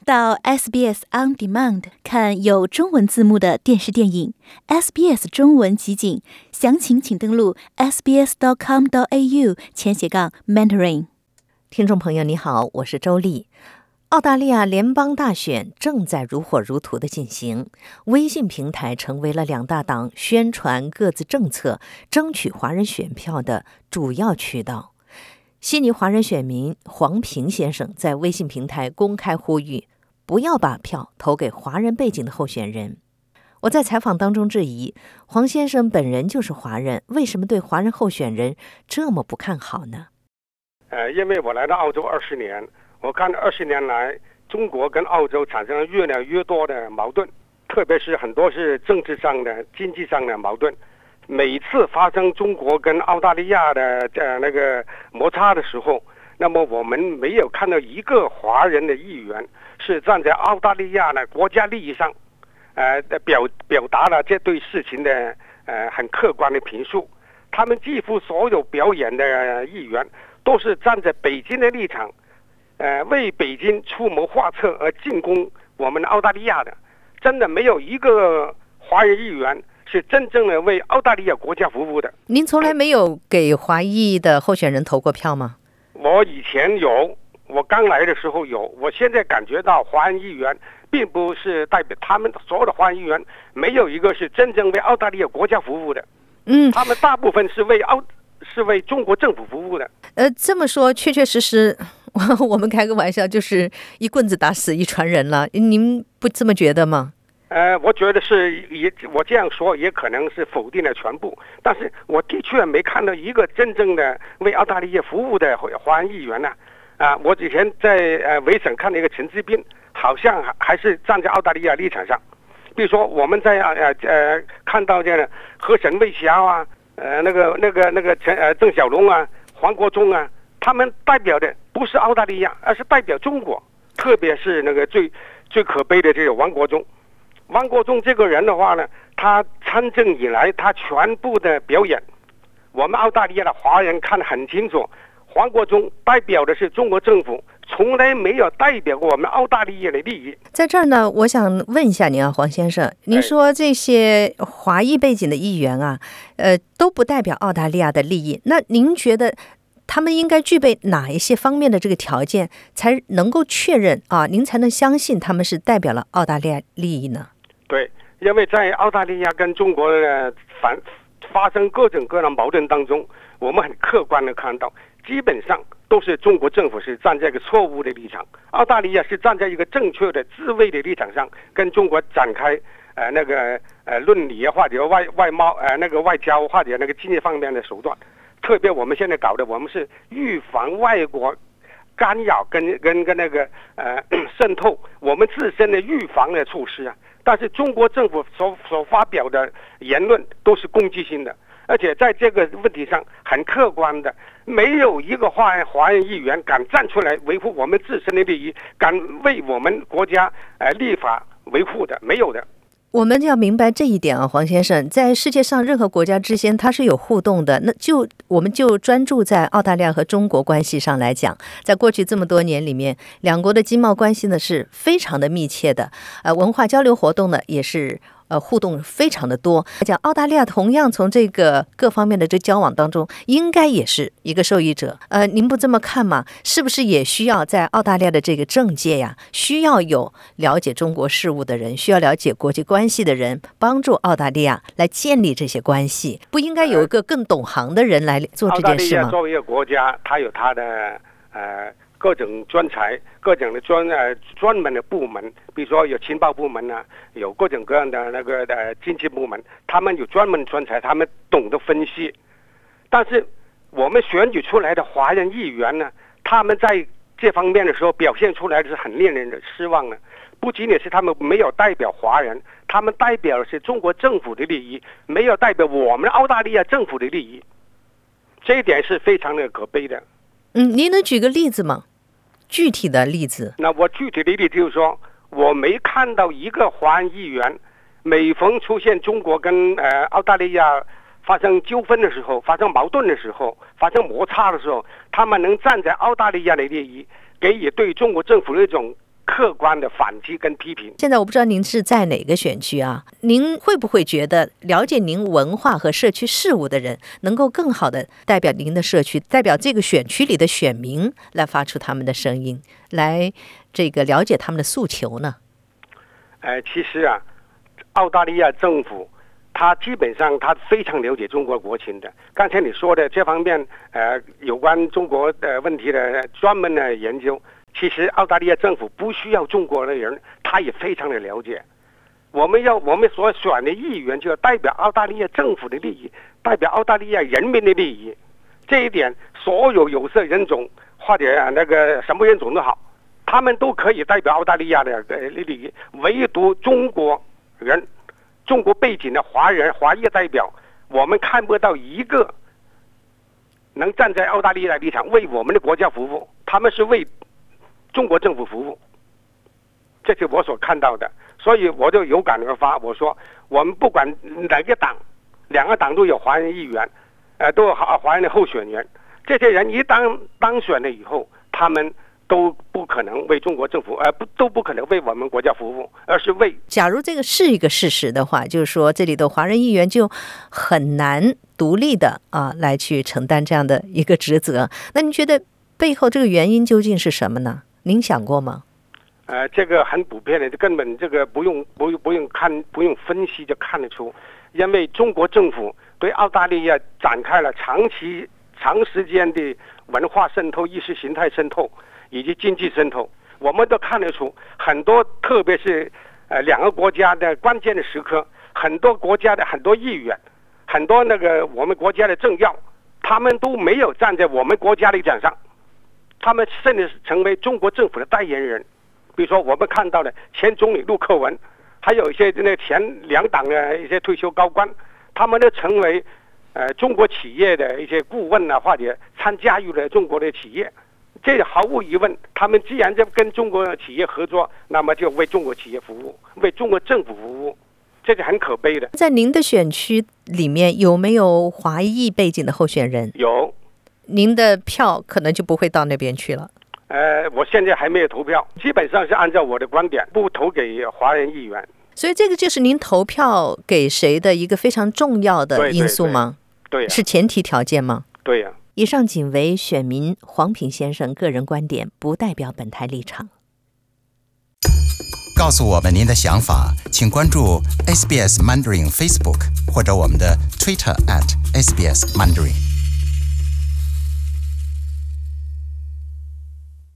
到 SBS On Demand 看有中文字幕的电视电影 SBS 中文集锦，详情请登录 sbs.com.au/Mandarin。 听众朋友你好，我是周丽。澳大利亚联邦大选正在如火如荼的进行，微信平台成为了两大党宣传各自政策、争取华人选票的主要渠道。悉尼华人选民黄平先生在微信平台公开呼吁，不要把票投给华人背景的候选人。我在采访当中质疑，黄先生本人就是华人，为什么对华人候选人这么不看好呢？ 因为我来到澳洲20年，我看20年来，中国跟澳洲产生了越来越多的矛盾，特别是很多是政治上的、经济上的矛盾。每次发生中国跟澳大利亚的那个摩擦的时候，那么我们没有看到一个华人的议员是站在澳大利亚的国家利益上，表达了这对事情的很客观的评述。他们几乎所有表演的议员都是站在北京的立场，为北京出谋划策而进攻我们澳大利亚的，真的没有一个华人议员是真正的为澳大利亚国家服务的。 您从来没有给华裔的候选人投过票吗？ 我以前有，我刚来的时候有，我现在感觉到华人议员并不是代表他们所有的华人议员，没有一个是真正为澳大利亚国家服务的。他们大部分是为中国政府服务的。 这么说确确实实，我们开个玩笑，就是一棍子打死一船人了。您不这么觉得吗？ 我觉得是我这样说也可能是否定了全部，但是我的确没看到一个真正的为澳大利亚服务的华人议员呢。我以前在维省看了一个陈志斌，好像还是站在澳大利亚立场上。比如说我们在看到这个河沈卫霞啊，郑小龙啊、黄国忠啊，他们代表的不是澳大利亚，而是代表中国。特别是那个最可悲的这个王国忠这个人的话呢，他参政以来他全部的表演，我们澳大利亚的华人看得很清楚，黄国忠代表的是中国政府，从来没有代表过我们澳大利亚的利益。 在这儿呢，我想问一下您啊，黄先生，您说这些华裔背景的议员啊，都不代表澳大利亚的利益，那您觉得他们应该具备哪一些方面的这个条件，才能够确认啊，您才能相信他们是代表了澳大利亚利益呢？ 对，因为在澳大利亚跟中国发生各种各样的矛盾当中，我们很客观的看到，基本上都是中国政府是站在一个错误的立场，澳大利亚是站在一个正确的自卫的立场上，跟中国展开论理或者外贸外交或者那个经济方面的手段。特别我们现在搞的，我们是预防外国干扰跟那个渗透，我们自身的预防的措施啊。但是中国政府所发表的言论都是攻击性的，而且在这个问题上很客观的，没有一个华人议员敢站出来维护我们自身的利益，敢为我们国家立法维护的，没有的。 我们要明白这一点啊，黄先生，在世界上任何国家之间它是有互动的，我们就专注在澳大利亚和中国关系上来讲，在过去这么多年里面，两国的经贸关系呢是非常的密切的，文化交流活动呢也是互动非常的多。讲澳大利亚同样从这个各方面的这交往当中，应该也是一个受益者。您不这么看吗？是不是也需要在澳大利亚的这个政界呀，需要有了解中国事务的人，需要了解国际关系的人，帮助澳大利亚来建立这些关系？不应该有一个更懂行的人来做这件事吗？ 澳大利亚作为一个国家，它有它的各种专才，各种的专门的部门，比如说有情报部门啊，有各种各样的那个经济部门，他们有专门专才，他们懂得分析。但是我们选举出来的华人议员呢，他们在这方面的时候表现出来的是很令人的失望的。不仅仅是他们没有代表华人，他们代表的是中国政府的利益，没有代表我们澳大利亚政府的利益，这一点是非常的可悲的。 您能举个例子吗？具体的例子？ 那我具体的例子就是说，我没看到一个华人议员，每逢出现中国跟澳大利亚发生纠纷的时候，发生矛盾的时候，发生摩擦的时候，他们能站在澳大利亚的利益，给予对中国政府的一种客观的反击跟批评。 现在我不知道您是在哪个选区啊？您会不会觉得了解您文化和社区事务的人，能够更好的代表您的社区，代表这个选区里的选民来发出他们的声音，来这个了解他们的诉求呢？ 其实啊，澳大利亚政府他基本上他非常了解中国国情的。刚才你说的这方面，有关中国的问题的专门的研究，其实澳大利亚政府不需要中国的人，他也非常的了解。我们所选的议员就要代表澳大利亚政府的利益，代表澳大利亚人民的利益。这一点，所有有色人种或者那个什么人种都好，他们都可以代表澳大利亚的利益，唯独中国人、中国背景的华裔代表，我们看不到一个能站在澳大利亚的立场为我们的国家服务，他们是为中国政府服务，这是我所看到的。所以我就有感而发，我说我们不管哪个党，两个党都有华人议员，都有华人的候选人，这些人一当选了以后，他们都不可能为中国政府，都不可能为我们国家服务，而是为…… 假如这个是一个事实的话，就是说这里的华人议员就很难独立的来去承担这样的一个职责。那您觉得背后这个原因究竟是什么呢？您想过吗？ 这个很普遍的，根本这个不用分析就看得出，因为中国政府对澳大利亚展开了长时间的文化渗透、意识形态渗透以及经济渗透，我们都看得出很多，特别是两个国家的关键的时刻，很多国家的很多议员，很多那个我们国家的政要，他们都没有站在我们国家的立场上，他们甚至成为中国政府的代言人。比如说我们看到的前总理陆克文，还有一些那前两党的一些退休高官，他们都成为中国企业的一些顾问或者参加于了中国的企业。这毫无疑问，他们既然在跟中国企业合作，那么就为中国企业服务，为中国政府服务，这是很可悲的。 在您的选区里面有没有华裔背景的候选人？ 有。 您的票可能就不会到那边去了。 我现在还没有投票，基本上是按照我的观点，不投给华人议员。 所以这个就是您投票给谁的一个非常重要的因素吗？ 对， 是前提条件吗？ 对呀。 以上仅为选民黄平先生个人观点，不代表本台立场。 告诉我们您的想法，请关注 SBS Mandarin Facebook 或者我们的 Twitter @SBS Mandarin。